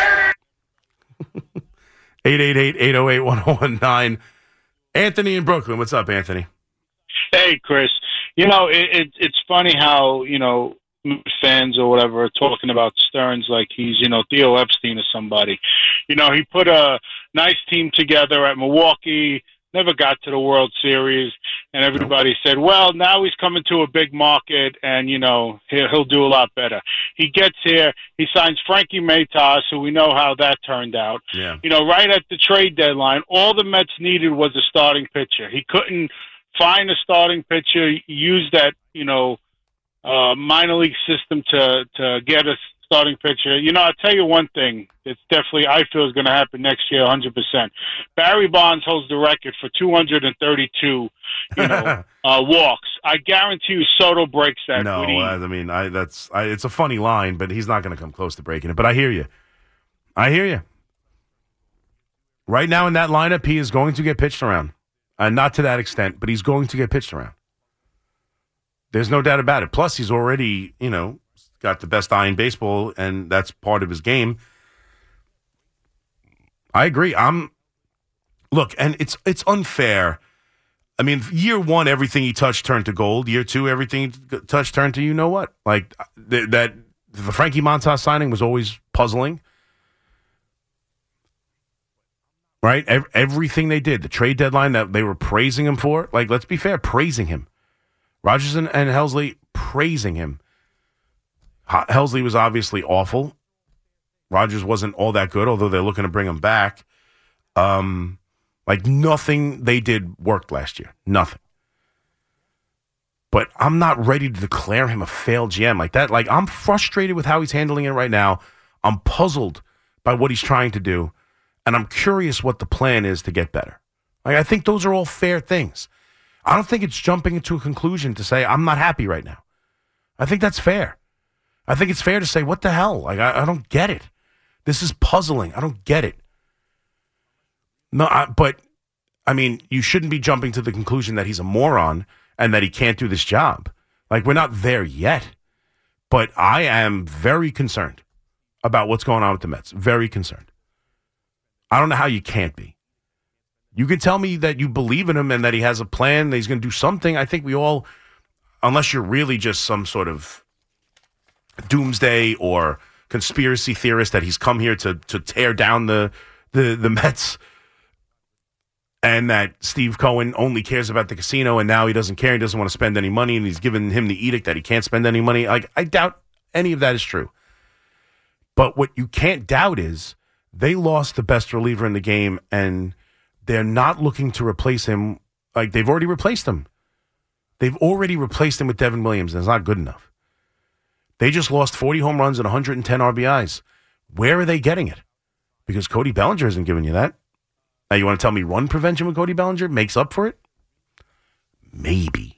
eight eight eight, eight oh eight, one oh one nine. Anthony in Brooklyn. What's up, Anthony? Hey, Chris. You know, it, it, it's funny how, you know, fans or whatever are talking about Stearns like he's, you know, Theo Epstein or somebody. You know, he put a nice team together at Milwaukee, never got to the World Series, and everybody said, well, now he's coming to a big market and, you know, he'll, he'll do a lot better. He gets here, he signs Frankie Matas, who we know how that turned out. Yeah. You know, right at the trade deadline, all the Mets needed was a starting pitcher. He couldn't find a starting pitcher, use that, you know, Uh, minor league system to to get a starting pitcher. You know, I'll tell you one thing. It's definitely, I feel, is going to happen next year, one hundred percent. Barry Bonds holds the record for two hundred thirty-two, you know, uh, walks. I guarantee you Soto breaks that. No, with ease. I mean, I, that's I, it's a funny line, but he's not going to come close to breaking it. But I hear you. I hear you. Right now in that lineup, he is going to get pitched around. Uh, not to that extent, but he's going to get pitched around. There's no doubt about it. Plus, he's already, you know, got the best eye in baseball, and that's part of his game. I agree. I'm look, and it's it's unfair. I mean, year one, everything he touched turned to gold. Year two, everything he touched turned to you know what? Like th- that, the Frankie Montas signing was always puzzling, right? Ev- everything they did, the trade deadline that they were praising him for. Like, let's be fair, praising him. Rodgers and, and Helsley praising him. Helsley was obviously awful. Rodgers wasn't all that good, although they're looking to bring him back. Um, like, nothing they did worked last year. Nothing. But I'm not ready to declare him a failed G M like that. Like, I'm frustrated with how he's handling it right now. I'm puzzled by what he's trying to do, and I'm curious what the plan is to get better. Like, I think those are all fair things. I don't think it's jumping into a conclusion to say, I'm not happy right now. I think that's fair. I think it's fair to say, what the hell? Like, I, I don't get it. This is puzzling. I don't get it. No, I, but, I mean, you shouldn't be jumping to the conclusion that he's a moron and that he can't do this job. Like, we're not there yet. But I am very concerned about what's going on with the Mets. Very concerned. I don't know how you can't be. You can tell me that you believe in him and that he has a plan, that he's going to do something. I think we all, unless you're really just some sort of doomsday or conspiracy theorist that he's come here to to tear down the the, the Mets, and that Steve Cohen only cares about the casino and now he doesn't care, he doesn't want to spend any money, and he's given him the edict that he can't spend any money. Like, I doubt any of that is true. But what you can't doubt is they lost the best reliever in the game, and they're not looking to replace him. Like, they've already replaced him. They've already replaced him with Devin Williams, and it's not good enough. They just lost forty home runs and one hundred ten R B Is. Where are they getting it? Because Cody Bellinger isn't giving you that. Now, you want to tell me run prevention with Cody Bellinger makes up for it? Maybe.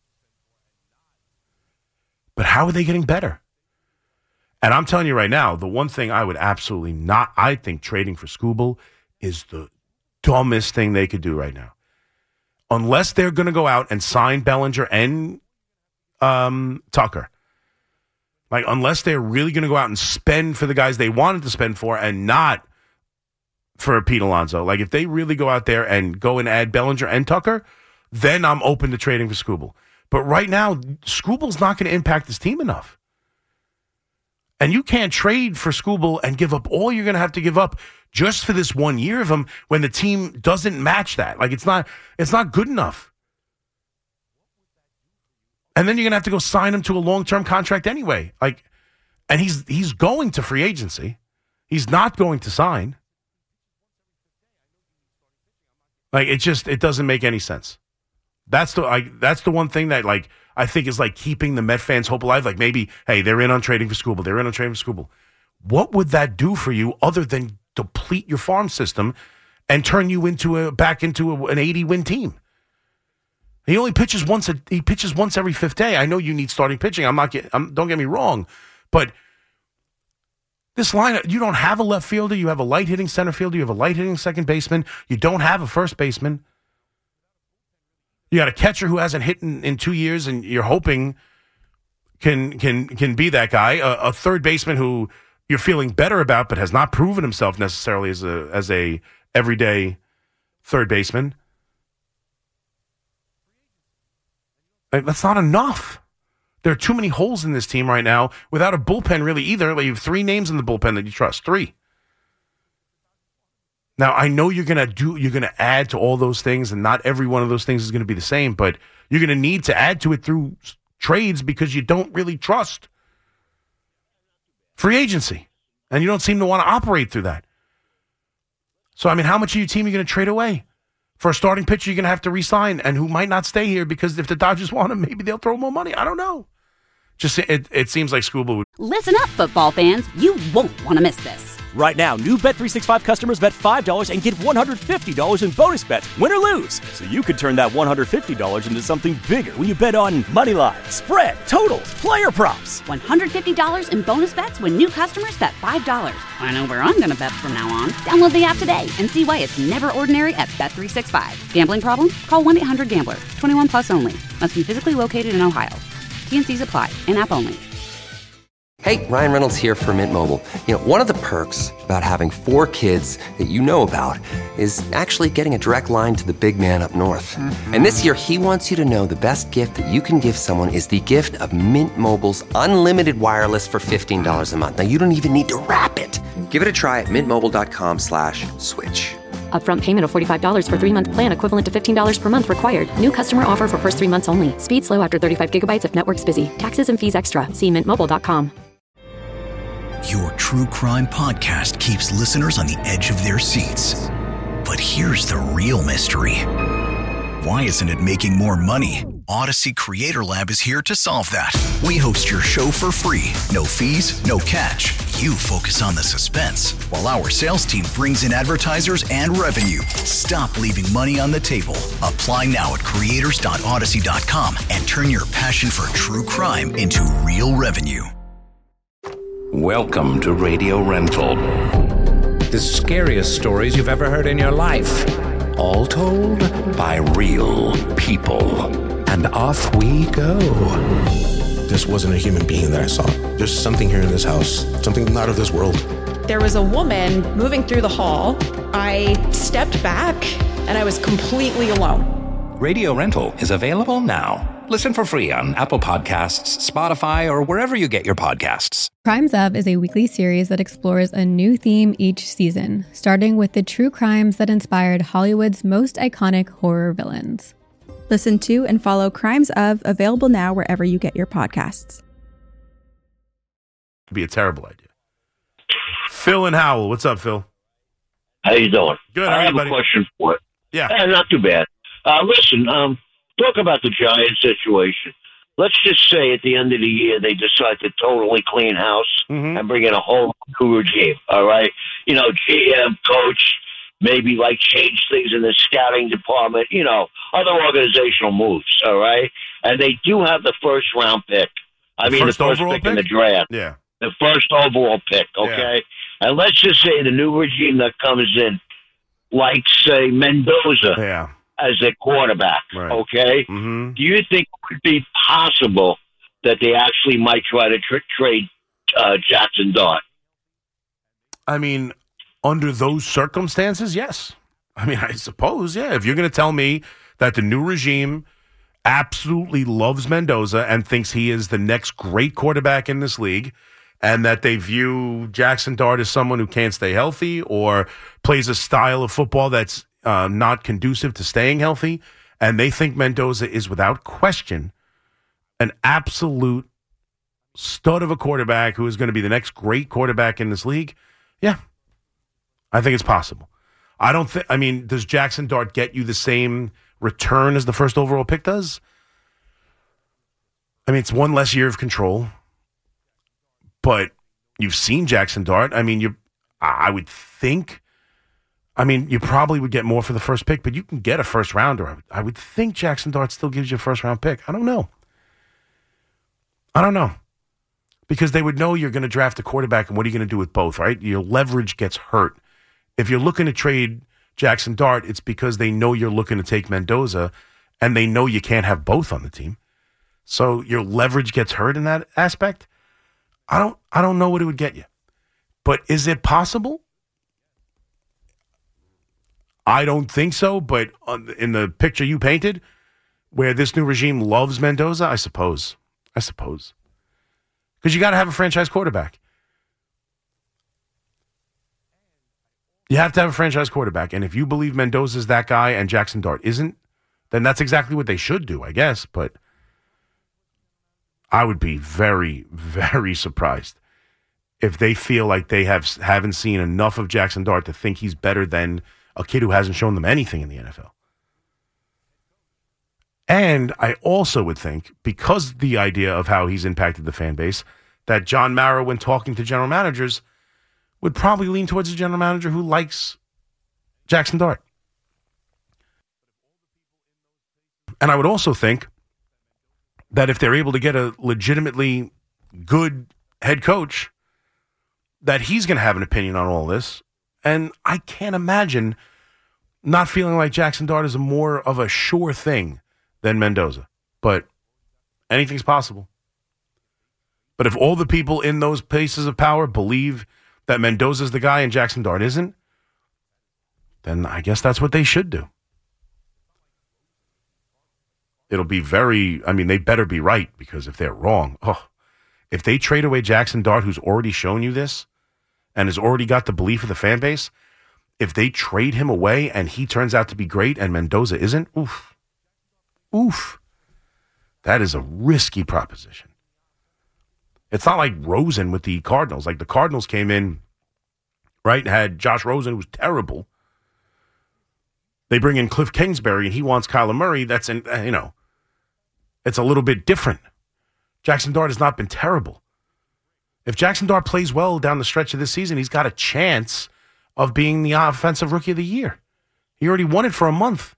But how are they getting better? And I'm telling you right now, the one thing I would absolutely not, I think trading for Skubal is the dumbest thing they could do right now. Unless they're going to go out and sign Bellinger and um, Tucker. Like, unless they're really going to go out and spend for the guys they wanted to spend for and not for Pete Alonso. Like, if they really go out there and go and add Bellinger and Tucker, then I'm open to trading for Skubal. But right now, Skubal's not going to impact this team enough. And you can't trade for Skubal and give up all you're going to have to give up just for this one year of him when the team doesn't match that. Like, it's not, it's not good enough. And then you're going to have to go sign him to a long-term contract anyway. Like, and he's he's going to free agency. He's not going to sign. Like, it just, it doesn't make any sense. That's the like that's the one thing that, like, I think is like keeping the Met fans' hope alive. Like, maybe, hey, they're in on trading for Skubal. They're in on trading for Skubal. What would that do for you other than deplete your farm system and turn you into a back into a, an eighty-win team? He only pitches once. A, he pitches once every fifth day. I know you need starting pitching. I'm not. Get, I'm, don't get me wrong, but this lineup, you don't have a left fielder. You have a light hitting center fielder. You have a light hitting second baseman. You don't have a first baseman. You got a catcher who hasn't hit in, in two years, and you're hoping can can can be that guy. A, a third baseman who you're feeling better about, but has not proven himself necessarily as a as a everyday third baseman. Like, that's not enough. There are too many holes in this team right now without a bullpen really either. Like, you have three names in the bullpen that you trust. Three. Now, I know you're gonna do you're gonna add to all those things, and not every one of those things is gonna be the same, but you're gonna need to add to it through trades because you don't really trust free agency. And you don't seem to want to operate through that. So, I mean, how much of your team are you gonna trade away? For a starting pitcher, you're going to have to re-sign, and who might not stay here because if the Dodgers want him, maybe they'll throw more money. I don't know. Just it, it seems like Skubal would. Listen up, football fans. You won't want to miss this. Right now, new Bet three sixty-five customers bet five dollars and get one hundred fifty dollars in bonus bets, win or lose. So you could turn that one hundred fifty dollars into something bigger when you bet on money line, spread, totals, player props. one hundred fifty dollars in bonus bets when new customers bet five dollars. I know where I'm going to bet from now on. Download the app today and see why it's never ordinary at Bet three sixty-five. Gambling problem? Call one eight hundred gambler. twenty-one plus only. Must be physically located in Ohio. T N Cs apply. In-app only. Hey, Ryan Reynolds here for Mint Mobile. You know, one of the perks about having four kids that you know about is actually getting a direct line to the big man up north. Mm-hmm. And this year, he wants you to know the best gift that you can give someone is the gift of Mint Mobile's unlimited wireless for fifteen dollars a month. Now, you don't even need to wrap it. Give it a try at mintmobile.com slash switch. Upfront payment of forty-five dollars for three-month plan equivalent to fifteen dollars per month required. New customer offer for first three months only. Speed slow after thirty-five gigabytes if network's busy. Taxes and fees extra. See mint mobile dot com. Your true crime podcast keeps listeners on the edge of their seats. But here's the real mystery. Why isn't it making more money? Odyssey Creator Lab is here to solve that. We host your show for free. No fees, no catch. You focus on the suspense, while our sales team brings in advertisers and revenue. Stop leaving money on the table. Apply now at creators dot odyssey dot com and turn your passion for true crime into real revenue. Welcome to Radio Rental. The scariest stories you've ever heard in your life. All told by real people. And off we go. This wasn't a human being that I saw. There's something here in this house, something not of this world. There was a woman moving through the hall. I stepped back and I was completely alone. Radio Rental is available now. Listen for free on Apple Podcasts, Spotify, or wherever you get your podcasts. Crimes Of is a weekly series that explores a new theme each season, starting with the true crimes that inspired Hollywood's most iconic horror villains. Listen to and follow Crimes Of, available now wherever you get your podcasts. It'd be a terrible idea. Phil and Howell, what's up, Phil? How you doing? Good. I How have you, buddy? a question for it. Yeah, eh, not too bad. Uh, listen, um, talk about the Giants situation. Let's just say at the end of the year they decide to totally clean house mm-hmm. and bring in a whole new regime. All right, you know, G M, coach, maybe like change things in the scouting department. You know, other organizational moves. All right, and they do have the first round pick. I The mean, first the first overall pick, in pick? the draft. Yeah. The first overall pick. Okay, and let's just say the new regime that comes in, like say Mendoza. Yeah. As a quarterback, Right. okay? Mm-hmm. Do you think it could be possible that they actually might try to tr- trade uh, Jackson Dart? I mean, under those circumstances, yes. I mean, I suppose, yeah. If you're going to tell me that the new regime absolutely loves Mendoza and thinks he is the next great quarterback in this league, and that they view Jackson Dart as someone who can't stay healthy or plays a style of football that's uh, not conducive to staying healthy, and they think Mendoza is without question an absolute stud of a quarterback who is going to be the next great quarterback in this league, yeah, I think it's possible. I don't think, I mean, does Jackson Dart get you the same return as the first overall pick does? I mean, it's one less year of control. But you've seen Jackson Dart. I mean, you, I would think, I mean, you probably would get more for the first pick, but you can get a first rounder. I would, I would think Jackson Dart still gives you a first round pick. I don't know. I don't know. Because they would know you're going to draft a quarterback, and what are you going to do with both, right? Your leverage gets hurt. If you're looking to trade Jackson Dart, it's because they know you're looking to take Mendoza, and they know you can't have both on the team. So your leverage gets hurt in that aspect. I don't I don't know what it would get you. But is it possible? I don't think so, but in the picture you painted, where this new regime loves Mendoza, I suppose. I suppose. Because you got to have a franchise quarterback. You have to have a franchise quarterback. And if you believe Mendoza's that guy and Jackson Dart isn't, then that's exactly what they should do, I guess. But I would be very, very surprised if they feel like they have, haven't seen enough of Jackson Dart to think he's better than a kid who hasn't shown them anything in the N F L. And I also would think, because the idea of how he's impacted the fan base, that John Mara, when talking to general managers, would probably lean towards a general manager who likes Jackson Dart. And I would also think that if they're able to get a legitimately good head coach, that he's going to have an opinion on all this. And I can't imagine not feeling like Jackson Dart is a more of a sure thing than Mendoza. But anything's possible. But if all the people in those places of power believe that Mendoza's the guy and Jackson Dart isn't, then I guess that's what they should do. It'll be very, I mean, they better be right, because if they're wrong, oh, if they trade away Jackson Dart, who's already shown you this and has already got the belief of the fan base, if they trade him away and he turns out to be great and Mendoza isn't, oof, oof, that is a risky proposition. It's not like Rosen with the Cardinals. Like the Cardinals came in, right, had Josh Rosen, who was terrible. They bring in Cliff Kingsbury, and he wants Kyler Murray. That's, an, you know, it's a little bit different. Jackson Dart has not been terrible. If Jackson Dart plays well down the stretch of this season, he's got a chance of being the offensive rookie of the year. He already won it for a month.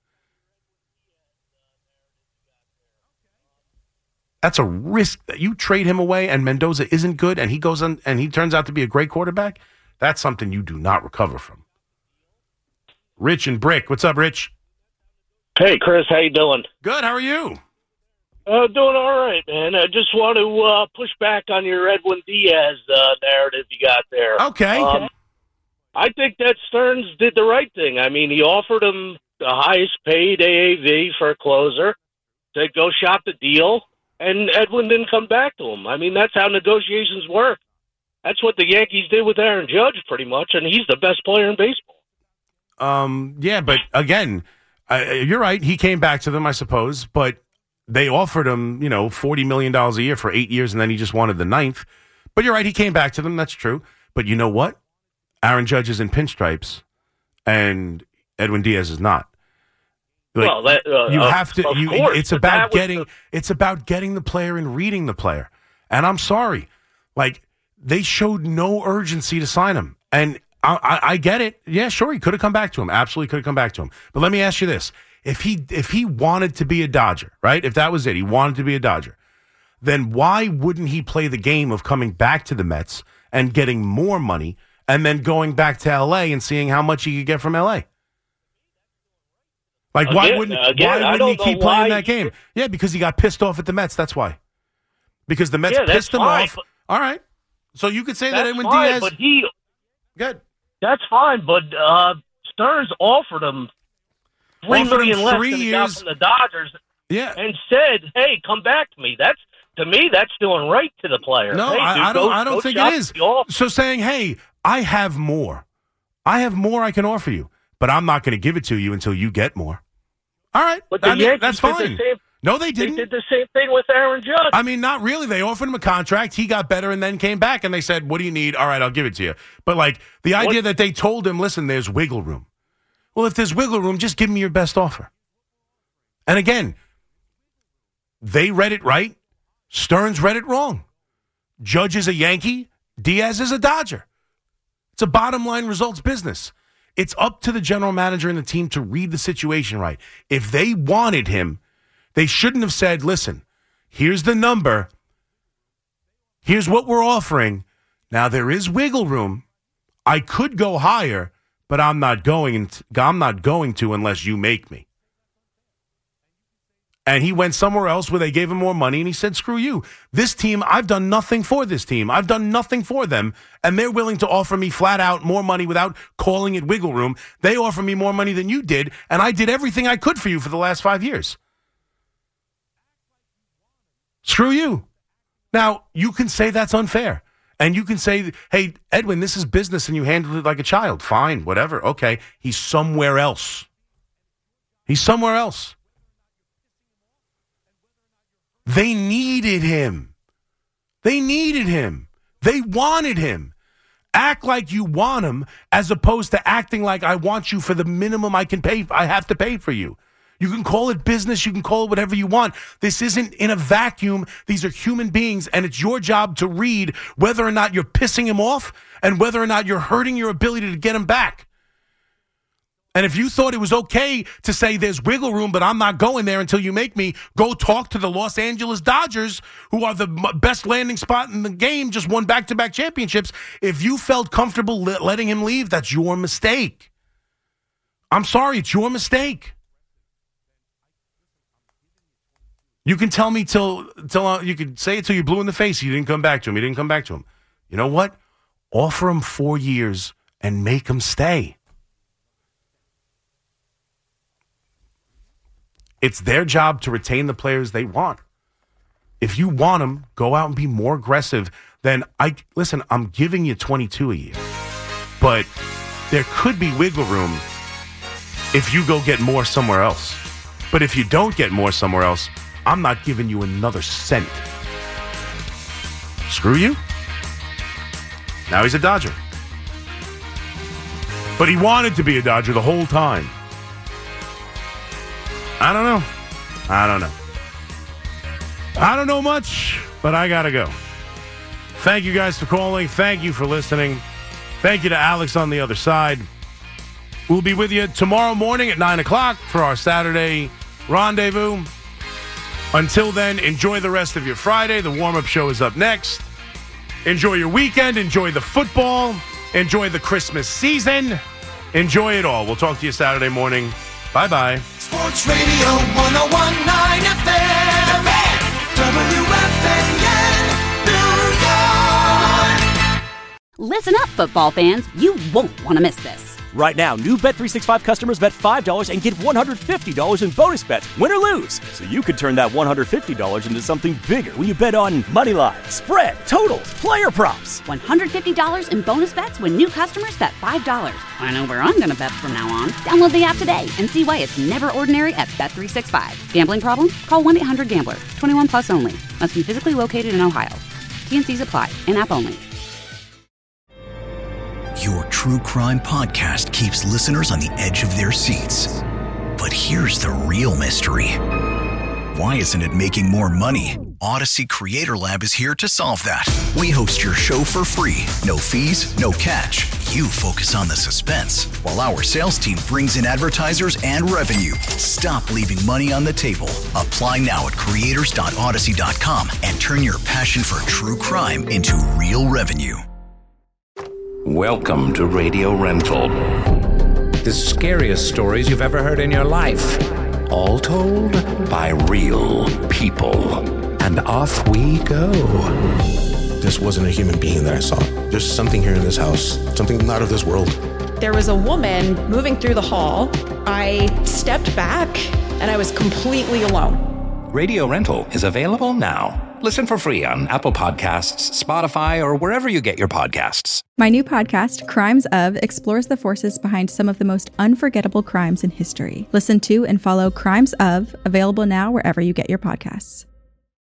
That's a risk that you trade him away and Mendoza isn't good and he goes on and he turns out to be a great quarterback. That's something you do not recover from. Rich and Brick. What's up, Rich? Hey, Chris. How you doing? Good. How are you? Uh, doing all right, man. I just want to uh, push back on your Edwin Diaz uh, narrative you got there. Okay. Um, I think that Stearns did the right thing. I mean, he offered him the highest paid A A V for a closer, said go shop the deal, and Edwin didn't come back to him. I mean, that's how negotiations work. That's what the Yankees did with Aaron Judge, pretty much, and he's the best player in baseball. Um, yeah, but again, uh, you're right. He came back to them, I suppose, but they offered him, you know, forty million dollars a year for eight years, and then he just wanted the ninth. But you're right. He came back to them. That's true. But you know what? Aaron Judge is in pinstripes, and Edwin Diaz is not. Like, well, that, uh, you uh, have to. of You, course, it's but about that was getting. the- It's about getting the player and reading the player. And I'm sorry, like they showed no urgency to sign him. And I, I, I get it. Yeah, sure, he could have come back to him. Absolutely, could have come back to him. But let me ask you this: if he if he wanted to be a Dodger, right? If that was it, he wanted to be a Dodger. Then why wouldn't he play the game of coming back to the Mets and getting more money, and then going back to L A and seeing how much he could get from L A? Like, why Again- wouldn't, again, why I wouldn't don't he keep know why playing that he- game? Yeah, because he got pissed off at the Mets. That's why. Because the Mets Yeah, that's pissed him fine, off. but- All right. So you could say that That's Edwin fine, Diaz. but he Good. That's fine, but uh, Stearns offered him three Offered him million less three than he got years. from the Dodgers. Yeah. And said, "Hey, come back to me." That's to me, that's doing right to the player. No, hey, I, dude, I don't. go- I don't go think shop it is. the offer. So saying, "Hey, I have more. I have more I can offer you, but I'm not going to give it to you until you get more." All right, But the I mean, Yankees that's did the fine. same- No, they didn't. They did the same thing with Aaron Judge. I mean, not really. They offered him a contract. He got better and then came back and they said, "What do you need?" "All right, I'll give it to you." But like the idea that they told him, "Listen, there's wiggle room." Well, if there's wiggle room, just give me your best offer. And again, they read it right. Stearns read it wrong. Judge is a Yankee. Diaz is a Dodger. It's a bottom line results business. It's up to the general manager and the team to read the situation right. If they wanted him, they shouldn't have said, "Listen, here's the number. Here's what we're offering. Now there is wiggle room. I could go higher, but I'm not going. I'm not going to unless you make me." And he went somewhere else where they gave him more money, and he said, "Screw you. This team, I've done nothing for this team. I've done nothing for them, and they're willing to offer me flat out more money without calling it wiggle room. They offer me more money than you did, and I did everything I could for you for the last five years. Screw you." Now, you can say that's unfair. And you can say, "Hey, Edwin, this is business, and you handled it like a child." Fine, whatever. Okay, he's somewhere else. He's somewhere else. They needed him. They needed him. They wanted him. Act like you want him as opposed to acting like I want you for the minimum I can pay. I have to pay for you. You can call it business. You can call it whatever you want. This isn't in a vacuum. These are human beings, and it's your job to read whether or not you're pissing him off and whether or not you're hurting your ability to get him back. And if you thought it was okay to say there's wiggle room, but I'm not going there until you make me, go talk to the Los Angeles Dodgers, who are the m- best landing spot in the game, just won back-to-back championships. If you felt comfortable le- letting him leave, that's your mistake. I'm sorry, it's your mistake. You can tell me till, till uh, you could say it till you're blue in the face. You didn't come back to him. You didn't come back to him. You know what? Offer him four years and make him stay. It's their job to retain the players they want. If you want them, go out and be more aggressive. Then I listen. I'm giving you twenty-two a year, but there could be wiggle room if you go get more somewhere else. But if you don't get more somewhere else, I'm not giving you another cent. Screw you. Now he's a Dodger, but he wanted to be a Dodger the whole time. I don't know. I don't know. I don't know much, but I got to go. Thank you guys for calling. Thank you for listening. Thank you to Alex on the other side. We'll be with you tomorrow morning at nine o'clock for our Saturday rendezvous. Until then, enjoy the rest of your Friday. The warm-up show is up next. Enjoy your weekend. Enjoy the football. Enjoy the Christmas season. Enjoy it all. We'll talk to you Saturday morning. Bye-bye. Sports Radio one oh one point nine F M. W F A N, New York. Listen up, football fans. You won't want to miss this. Right now, new Bet three sixty-five customers bet five dollars and get one hundred fifty dollars in bonus bets, win or lose. So you could turn that one hundred fifty dollars into something bigger when you bet on money line, spread, totals, player props. one hundred fifty dollars in bonus bets when new customers bet five dollars. I know where I'm going to bet from now on. Download the app today and see why it's never ordinary at Bet three sixty-five. Gambling problem? Call one eight hundred gambler. twenty-one plus only. Must be physically located in Ohio. T and C's apply. In-app only. Your true crime podcast keeps listeners on the edge of their seats. But here's the real mystery. Why isn't it making more money? Odyssey Creator Lab is here to solve that. We host your show for free. No fees, no catch. You focus on the suspense, while our sales team brings in advertisers and revenue. Stop leaving money on the table. Apply now at creators dot odyssey dot com and turn your passion for true crime into real revenue. Welcome to Radio Rental. The scariest stories you've ever heard in your life. All told by real people. And off we go. this wasn't a human being that I saw. Just something here in this house, something not of this world. There was a woman moving through the hall. I stepped back and I was completely alone. Radio Rental is available now. Listen for free on Apple Podcasts, Spotify, or wherever you get your podcasts. My new podcast, Crimes Of, explores the forces behind some of the most unforgettable crimes in history. Listen to and follow Crimes Of, available now wherever you get your podcasts.